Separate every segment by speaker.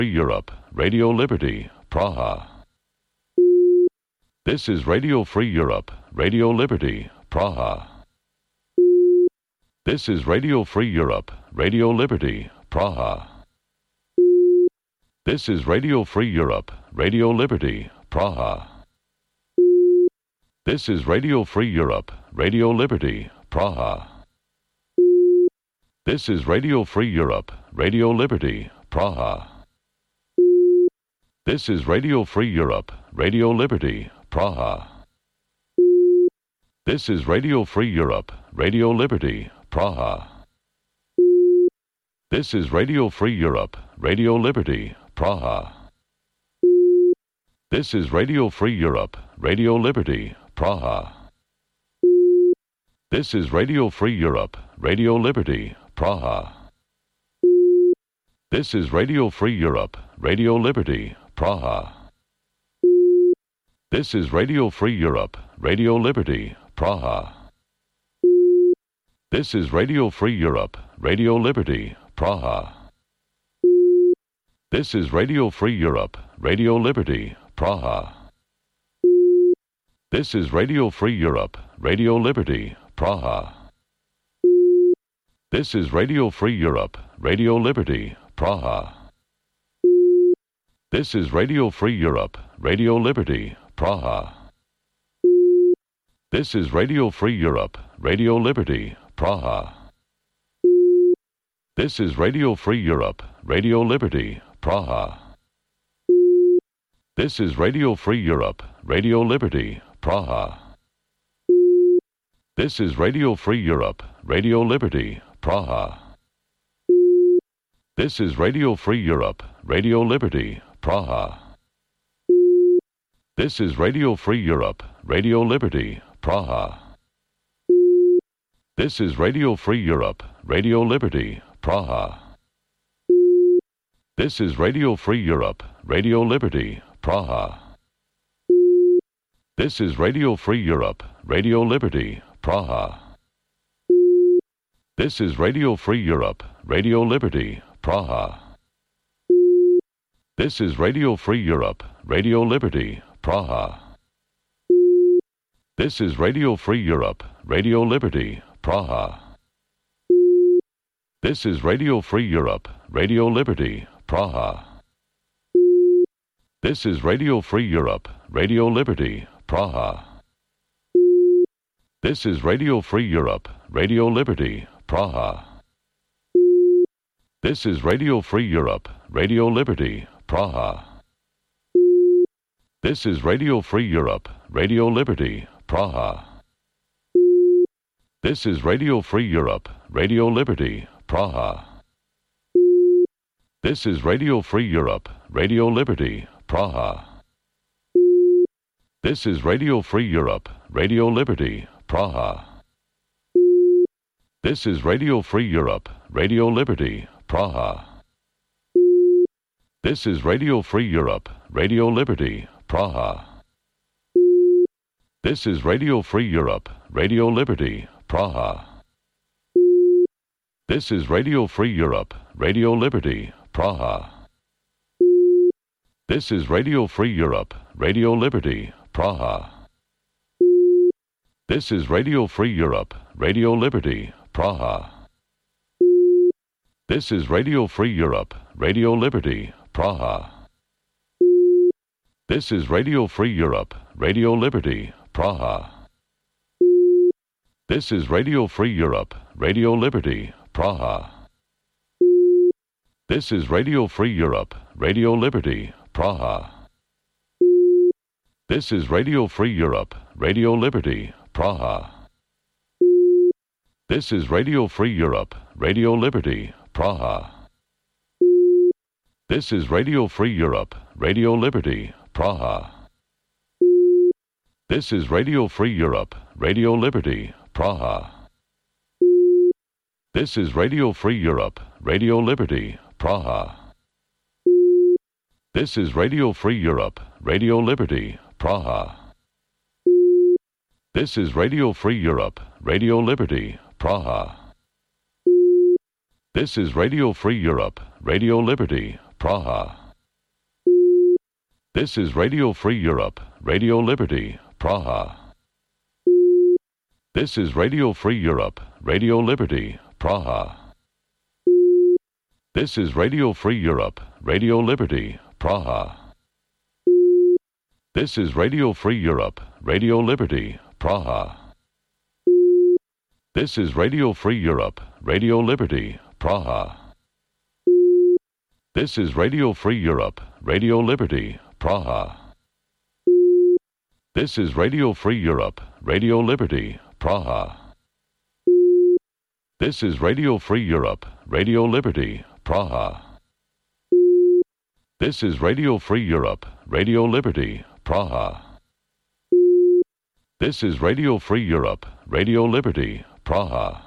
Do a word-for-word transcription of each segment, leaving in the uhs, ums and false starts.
Speaker 1: Europe, Radio Liberty, Praha. This is Radio Free Europe, Radio Liberty, Praha. This is Radio Free Europe, Radio Liberty, Praha. This is Radio Free Europe, Radio Liberty, Praha. This is Radio Free Europe, Radio Liberty, Praha. This is Radio Free Europe, Radio Liberty, Praha. This is Radio Free Europe, Radio Liberty, Praha. This is Radio Free Europe, Radio Liberty, Praha. This is Radio Free Europe, Radio Liberty, Praha. This is Radio Free Europe, Radio Liberty, Praha. This is Radio Free Europe, Radio Liberty, Praha. This is Radio Free Europe, Radio Liberty, Praha. This is Radio Free Europe, Radio Liberty, Praha. This is Radio Free Europe, Radio Liberty, Praha. This is Radio Free Europe, Radio Liberty, Praha. This is Radio Free Europe, Radio Liberty, Praha. This is Radio Free Europe, Radio Liberty, Praha. This is Radio Free Europe, Radio Liberty, Praha. This is Radio Free Europe, Radio Liberty, Praha. This is Radio Free Europe, Radio Liberty, Praha. This is Radio Free Europe, Radio Liberty, Praha. This is Radio Free Europe, Radio Liberty, Praha. This is Radio Free Europe, Radio Liberty, Praha. This is Radio Free Europe, Radio Liberty, Praha. This is Radio Free Europe, Radio Liberty, Praha. This is Radio Free Europe, Radio Liberty, Praha. This is Radio Free Europe, Radio Liberty, Praha. This is Radio Free Europe, Radio Liberty, Praha. This is Radio Free Europe, Radio Liberty, Praha. This is Radio Free Europe, Radio Liberty, Praha. This is Radio Free Europe, Radio Liberty, Praha. This is Radio Free Europe, Radio Liberty, Praha. This is Radio Free Europe, Radio Liberty, Praha. This is Radio Free Europe, Radio Liberty, Praha. This is Radio Free Europe, Radio Liberty, Praha. This is Radio Free Europe, Radio Liberty, Praha. This is Radio Free Europe, Radio Liberty, Praha. This is Radio Free Europe, Radio Liberty, Praha. This is Radio Free Europe, Radio Liberty, Praha. This is Radio Free Europe, Radio Liberty, Praha. This is Radio Free Europe, Radio Liberty, Praha. This is Radio Free Europe, Radio Liberty, Praha. This is Radio Free Europe, Radio Liberty, Praha. This is Radio Free Europe, Radio Liberty, Praha. This is Radio Free Europe, Radio Liberty, Praha. This is Radio Free Europe, Radio Liberty, Praha. This is Radio Free Europe, Radio Liberty, Praha. This is Radio Free Europe, Radio Liberty, Praha. This is Radio Free Europe, Radio Liberty, Praha. This is Radio Free Europe, Radio Liberty, Praha. This is Radio Free Europe, Radio Liberty, Praha. This is Radio Free Europe, Radio Liberty, Praha. This is Radio Free Europe, Radio Liberty, Praha. This is Radio Free Europe, Radio Liberty, Praha. This is Radio Free Europe, Radio Liberty, Praha. This is Radio Free Europe, Radio Liberty, Praha. This is Radio Free Europe, Radio Liberty, Praha. This is Radio Free Europe, Radio Liberty, Praha. This is Radio Free Europe, Radio Liberty, Praha. This is Radio Free Europe, Radio Liberty, Praha. This is Radio Free Europe, Radio Liberty, Praha. This is Radio Free Europe, Radio Liberty, Praha. This is Radio Free Europe, Radio Liberty, Praha. This is Radio Free Europe, Radio Liberty, Praha. This is Radio Free Europe, Radio Liberty, Praha. This is Radio Free Europe, Radio Liberty, Praha.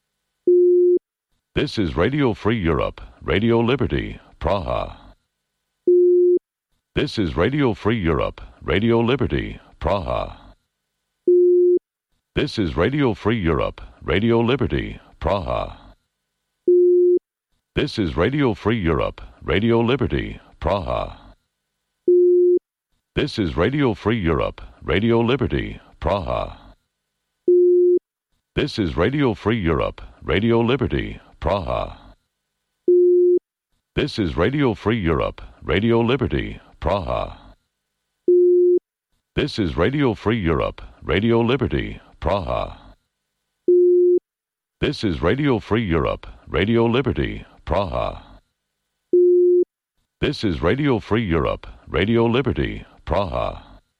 Speaker 1: This is Radio Free Europe, Radio Liberty, Praha. This is Radio Free Europe, Radio Liberty, Praha. This is Radio Free Europe, Radio Liberty, Praha. This is Radio Free Europe, Radio Liberty, Praha. This is Radio Free Europe, Radio Liberty, Praha. This is Radio Free Europe, Radio Liberty, Praha. This is Radio Free Europe, Radio Liberty, Praha. This is Radio Free Europe, Radio Liberty, Praha. This is Radio Free Europe, Radio Liberty, Praha. This is Radio Free Europe, Radio Liberty, Praha.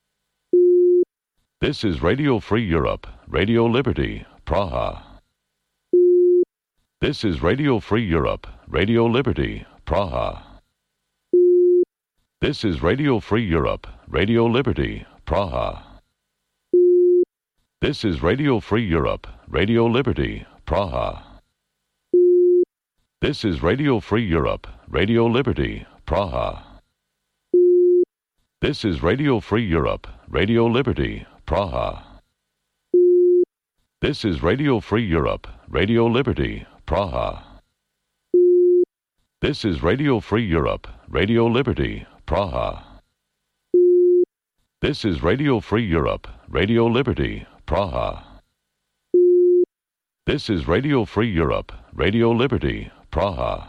Speaker 1: This is Radio Free Europe, Radio Liberty, Praha. This is Radio Free Europe, Radio Liberty, Praha. This is Radio Free Europe, Radio Liberty, Praha. This is Radio Free Europe, Radio Liberty, Praha. This is Radio Free Europe, Radio Liberty, Praha. This is Radio Free Europe, Radio Liberty, Praha. This is Radio Free Europe, Radio Liberty, Praha. This is Radio Free Europe, Radio Liberty, Praha. This is Radio Free Europe, Radio Liberty, Praha. This is Radio Free Europe, Radio Liberty, Praha.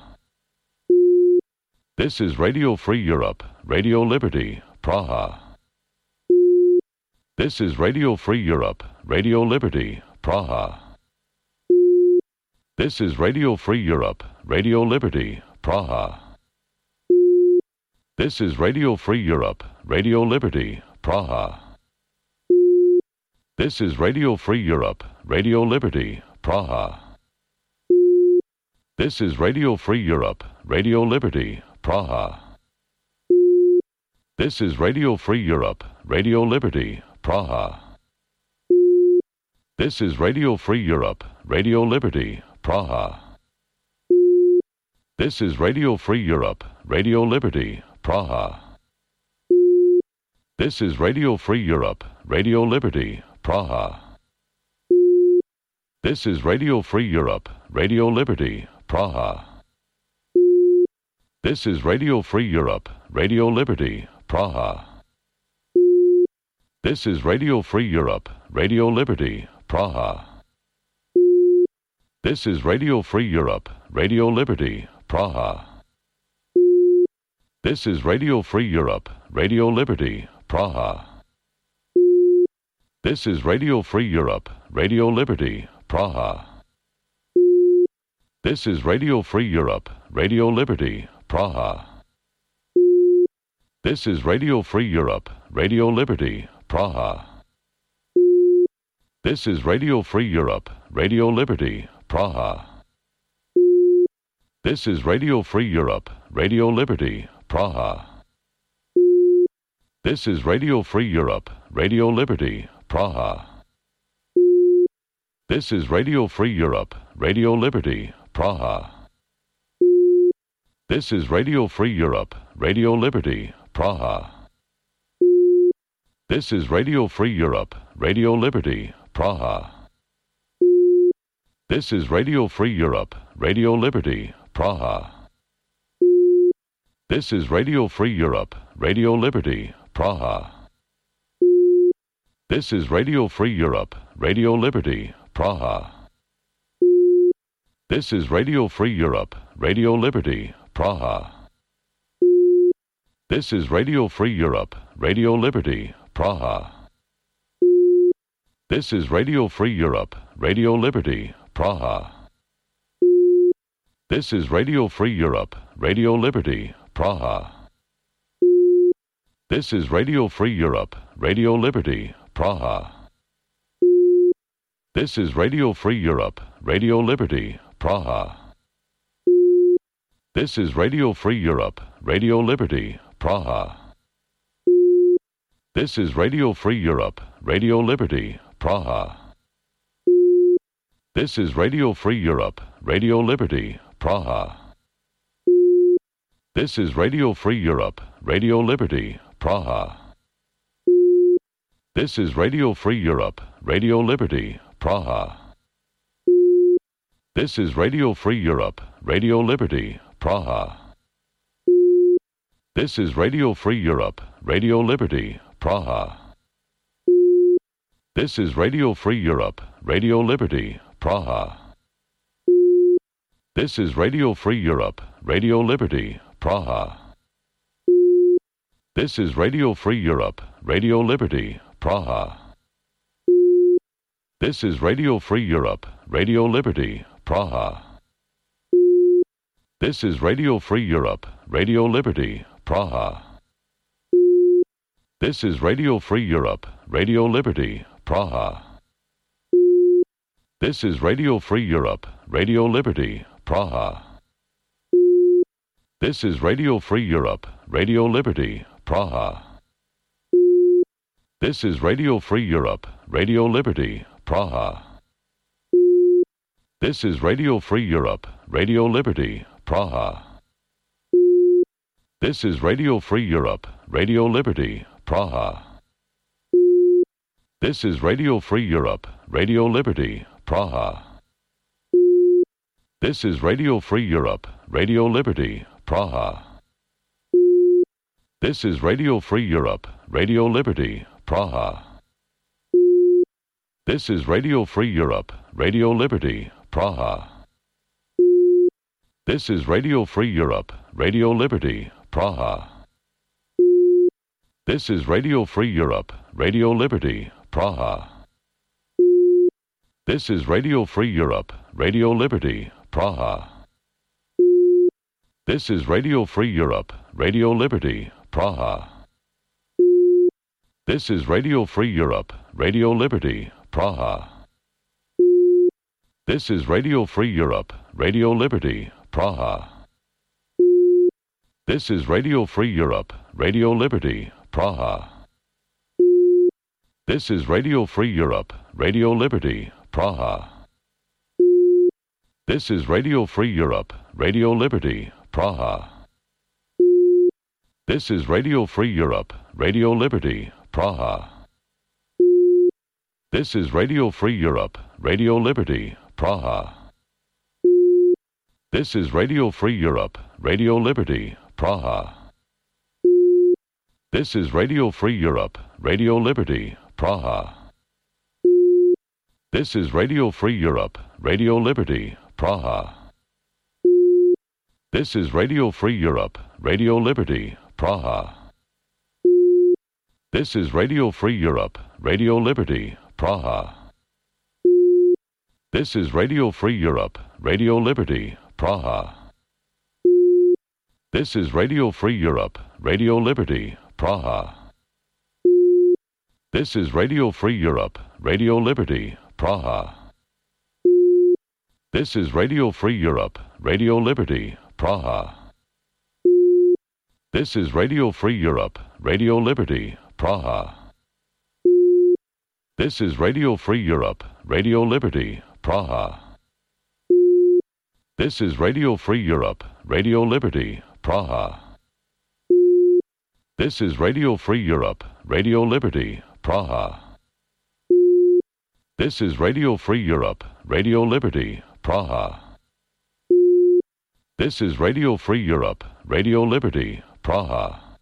Speaker 1: This is Radio Free Europe, Radio Liberty, Praha. This is Radio Free Europe, Radio Liberty, Praha. This is Radio Free Europe, Radio Liberty, Praha. This is Radio Free Europe, Radio Liberty, Praha. This is Radio Free Europe, Radio Liberty, Praha. This is Radio Free Europe, Radio Liberty, Praha. This is Radio Free Europe, Radio Liberty, Praha. This is Radio Free Europe, Radio Liberty, Praha. This is Radio Free Europe, Radio Liberty, Praha. This is Radio Free Europe, Radio Liberty, Praha. This is Radio Free Europe, Radio Liberty, Praha. This is Radio Free Europe, Radio Liberty, Praha. This is Radio Free Europe, Radio Liberty, Praha. This is Radio Free Europe, Radio Liberty, Praha. This is Radio Free Europe, Radio Liberty, Praha. This is Radio Free Europe, Radio Liberty, Praha. This is Radio Free Europe, Radio Liberty, Praha. This is Radio Free Europe, Radio Liberty, Praha. This is Radio Free Europe, Radio Liberty, Praha. This is Radio Free Europe, Radio Liberty, Praha. This is Radio Free Europe, Radio Liberty, Praha. This is Radio Free Europe, Radio Liberty, Praha. This is Radio Free Europe, Radio Liberty, Praha. This is Radio Free Europe, Radio Liberty, Praha. This is Radio Free Europe, Radio Liberty, Praha. This is Radio Free Europe, Radio Liberty, Praha. This is Radio Free Europe, Radio Liberty, Praha. This is Radio Free Europe, Radio Liberty, Praha. This is Radio Free Europe, Radio Liberty, Praha. This is Radio Free Europe, Radio Liberty, Praha. This is Radio Free Europe, Radio Liberty, Praha. This is Radio Free Europe, Radio Liberty, Praha. This is Radio Free Europe, Radio Liberty, Praha. This is Radio Free Europe, Radio Liberty, Praha. This is Radio Free Europe, Radio Liberty, Praha. This is Radio Free Europe, Radio Liberty, Praha. This is Radio Free Europe, Radio Liberty, Praha. This is Radio Free Europe, Radio Liberty, Praha. This is Radio Free Europe, Radio Liberty, Praha. This is Radio Free Europe, Radio Liberty, Praha. This is Radio Free Europe, Radio Liberty, Praha. This is Radio Free Europe, Radio Liberty, Praha. This is Radio Free Europe, Radio Liberty, Praha. This is Radio Free Europe, Radio Liberty, Praha. This is Radio Free Europe, Radio Liberty, Praha. This is Radio Free Europe, Radio Liberty, Praha. This is Radio Free Europe, Radio Liberty, Praha. This is Radio Free Europe, Radio Liberty, Praha. This is Radio Free Europe, Radio Liberty, Praha. This is Radio Free Europe, Radio Liberty, Praha. This is Radio Free Europe, Radio Liberty, Praha. This is Radio Free Europe, Radio Liberty, Praha. This is Radio Free Europe, Radio Liberty, Praha. This is Radio Free Europe, Radio Liberty, Praha. This is Radio Free Europe, Radio Liberty, Praha. This is Radio Free Europe, Radio Liberty, Praha. This is Radio Free Europe, Radio Liberty, Praha. This is Radio Free Europe, Radio Liberty, Praha. This is Radio Free Europe, Radio Liberty, Praha. This is Radio Free Europe, Radio Liberty, Praha. This is Radio Free Europe, Radio Liberty, Praha. This is Radio Free Europe, Radio Liberty, Praha. This is Radio Free Europe, Radio Liberty, Praha. This is Radio Free Europe, Radio Liberty, Praha. This is Radio Free Europe, Radio Liberty, Praha. This is Radio Free Europe, Radio Liberty, Praha. This is Radio Free Europe, Radio Liberty, Praha. This is Radio Free Europe, Radio Liberty, Praha. This is Radio Free Europe, Radio Liberty, Praha. This is Radio Free Europe, Radio Liberty, Praha. This is Radio Free Europe, Radio Liberty, Praha. This is Radio Free Europe, Radio Liberty, Praha. This is Radio Free Europe, Radio Liberty, Praha. This is Radio Free Europe, Radio Liberty, Praha. This is Radio Free Europe, Radio Liberty, Praha. This is Radio Free Europe, Radio Liberty, Praha. This is Radio Free Europe, Radio Liberty, Praha. This is Radio Free Europe, Radio Liberty, Praha. This is Radio Free Europe, Radio Liberty, Praha. This is Radio Free Europe, Radio Liberty, Praha. This is Radio Free Europe, Radio Liberty, Praha.